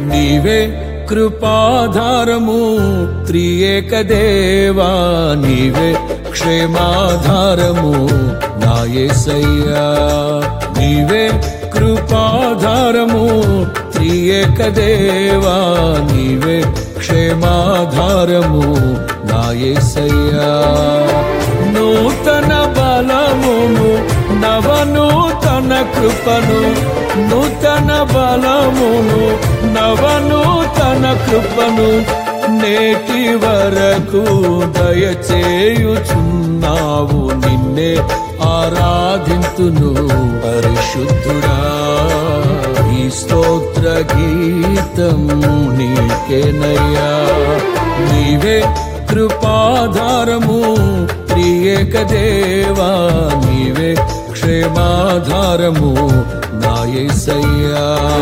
నీవే కృపాధారము త్రియేక దేవా, నీవే క్షేమాధారము నా యేసయ్యా. నీవే కృపాధారము త్రియేక దేవా, నీవే క్షేమాధారము నా యేసయ్యా. నూతన బలమును నవనూతన కృపను, నూతన బలమును నవనూతన కృపను నేటి వరకు దయచేయుచున్నావు. నిన్నే ఆరాధింతును పరిశుద్ధుడా. ఈ స్తోత్ర గీతం నీకేనయ్యా. నీవే కృపాధారము త్రియేక దేవా, నీవే క్షేమాధారము నా యేసయ్యా.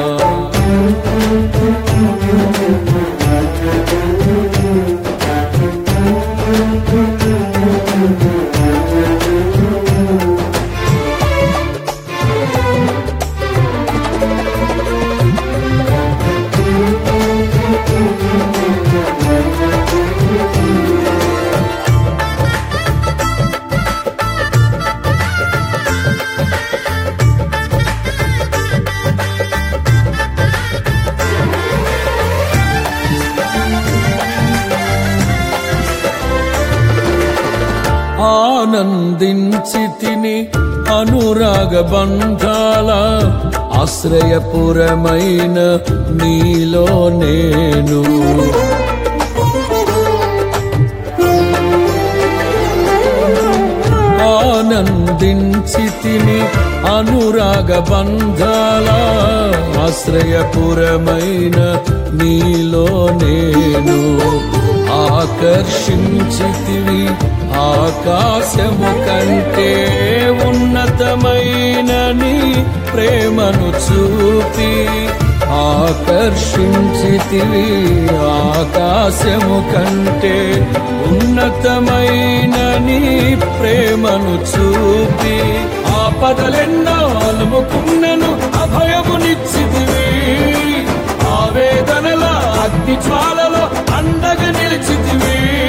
ఆనందించితిని అనురాగ బంధాల ఆశ్రయపురమైన నీలో నేను. ఆనందించితిని అనురాగ బంధాల ఆశ్రయపురమైన నీలో నేను. ఆకర్షించితివి ఆకాశము కంటే ఉన్నతమైన నీ ప్రేమను చూపి. ఆకర్షించితివి ఆకాశము కంటే ఉన్నతమైన నీ ప్రేమను చూపి. ఆపదలెన్నో అలుముకున్నను అభయమునిచ్చితివి. ఆవేదనల అగ్ని జ్వాలలో అండగా నిలిచితివి.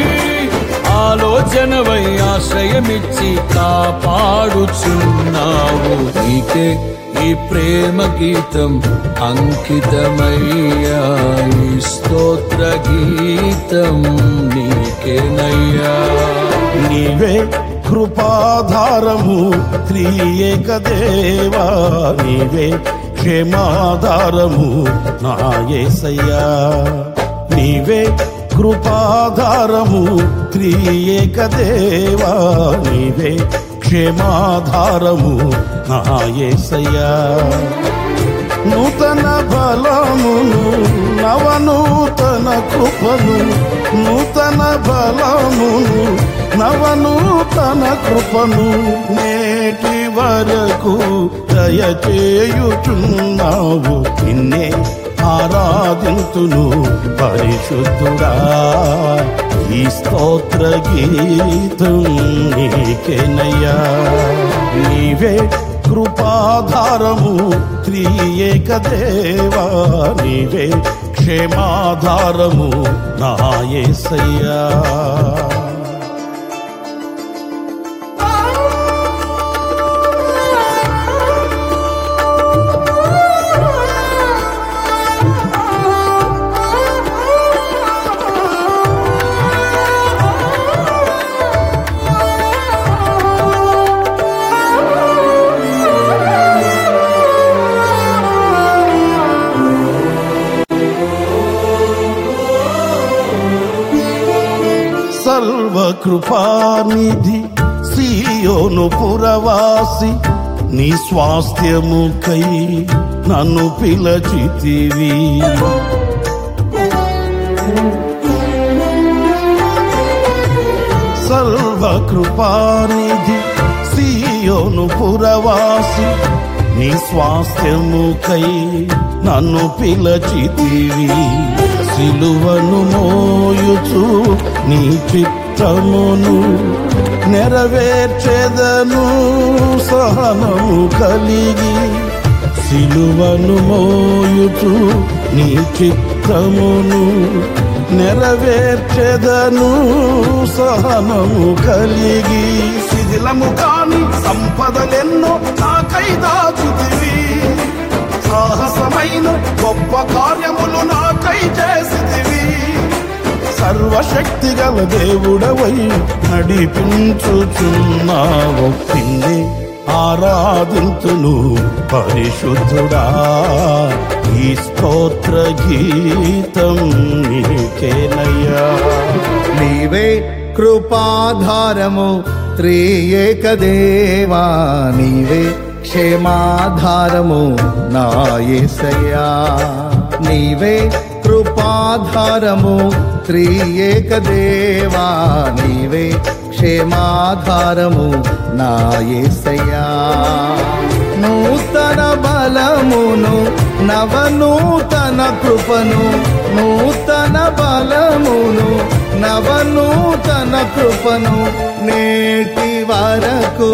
ఆలోచనవై ఆశ్రయమిచ్చి కాపాడుచున్నావు. నీకే ఈ ప్రేమ గీతం అంకితమయ్యా. ఈ స్తోత్ర గీతం నీకేనయ్యా. నీవే కృపాధారము త్రియేక దేవా, నీవే క్షేమాధారము నా యేసయ్యా. నీవే కృపాధారము త్రియేక దేవా, నీవే క్షేమాధారము నా యేసయ్యా. నూతన బలమును నవనూతన కృపను, నూతన బలమును నవనూతన కృపను నేటి వరకు దయచేయుచున్నావు. నిన్నే ఆరాధింతును పరిశుద్ధుడా. ఈ స్తోత్ర గీతం నీకేనయ్యా. నీవే కృపాధారము త్రియేక దేవా, నీవే క్షేమాధారము నా యేసయ్యా. సర్వకృపానిధి సీయోను పురవాసి, నీ స్వాస్థ్యముకై నన్ను పిలచితివి. సర్వకృపానిధి సీయోను పురవాసి, నీ స్వాస్థ్యముకై నన్ను పిలచితివి. సిలువను మోయుచు నీ చిత్తమును నెరవేర్చెదను సహనము కలిగి. సిలువను మోయుచు నీ చిత్తమును చిత్తమును నెరవేర్చెదను సహనము కలిగి. శిథిలము కాని సంపదలెన్నో నాకై దాచితివి, సాహసమైన గొప్ప కార్యములు నాకై చేసితివి. సర్వశక్తి గల దేవుడవై నడిపించుచున్నావు, నిన్నే ఆరాధింతును పరిశుద్ధుడా. ఈ స్తోత్ర గీతం నీకేనయ్యా. నీవే కృపాధారము త్రియేక దేవా, నీవే క్షేమాధారము నా యేసయ్యా. నీవే కృపాధారము త్రియేక దేవా, నీవే క్షేమాధారము నా యేసయ్యా. నూతన బలమును నవనూతన కృపను, నూతన బలమును నవనూతన కృపను నేటి వరకు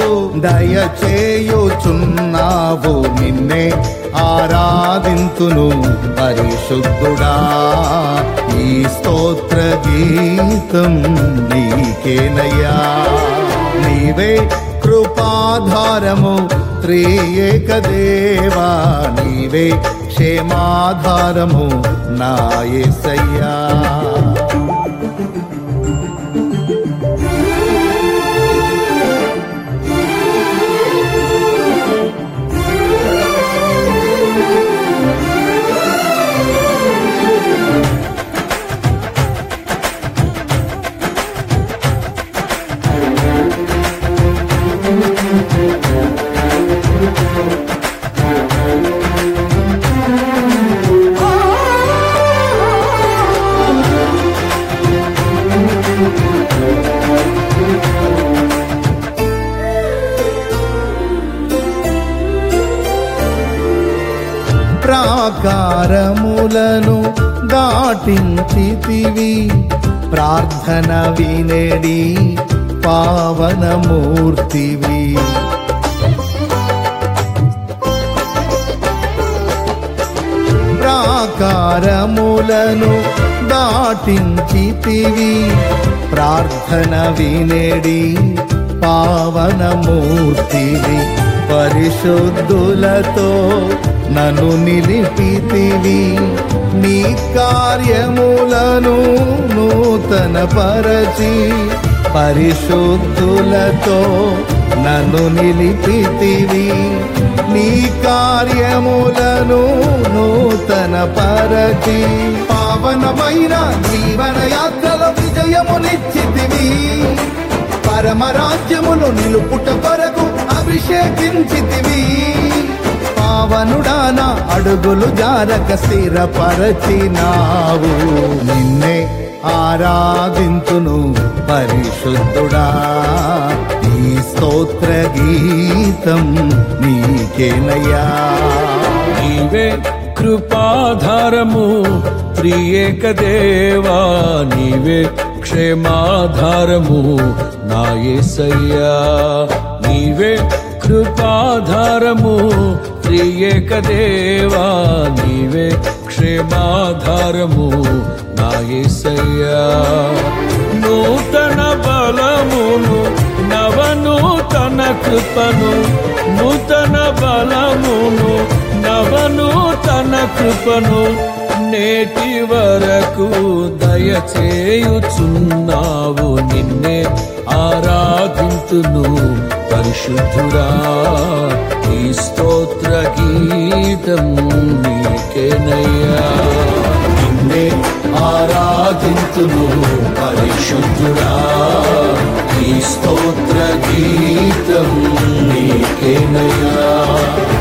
దయచేయుచున్నావు, నిన్నే ఆరాధింతును పరిశుద్ధుడా. ఈ స్తోత్ర గీతం నీకేనయ్యా. నీవే కృపాధారము త్రియేక దేవా, నీవే క్షేమాధారము నా యేసయ్యా. ప్రాకారములను దాటించితివి, ప్రార్థన వినేడి పావనమూర్తివి. ప్రాకారములను దాటించితివి, ప్రార్థన వినేడి పావనమూర్తివి. పరిశుద్ధులతో నన్ను నిలిపితివి, నీ కార్యములను నూతన పరచి. పరిశుద్ధులతో నన్ను నిలిపితివి, నీ కార్యములను నూతన పరచి. పావనమైన జీవన యాత్రల విజయమునిచ్చితివి, పరమరాజ్యమును నిలుపుట కొరకు అభిషేకించితివి. పావనుడాన అడుగులు జారక స్థిరపరచినావు, నిన్నే ఆరాధింతును పరిశుద్ధుడా. ఈ స్తోత్ర గీతం నీకేనయ్యా. నీవే కృపాధారము త్రియేక దేవా, నీవే క్షేమాధారము నా యేసయ్యా. నీవే కృపాధారము త్రియేక దేవా, నీవే క్షేమాధారము నా యేసయ్యా. నూతన బలమును నవనూతన కృపను, నూతన బలమును నవనూతన కృపను నేటి వరకు దయచేయుచున్నావు, నిన్నే ఆరాధింతును పరిశుద్ధుడా. ఈ స్తోత్ర గీతం నీకేనయ్యా. నిన్నే ఆరాధింతును పరిశుద్ధుడా. ఈ స్తోత్ర గీతం నీకేనయ్యా.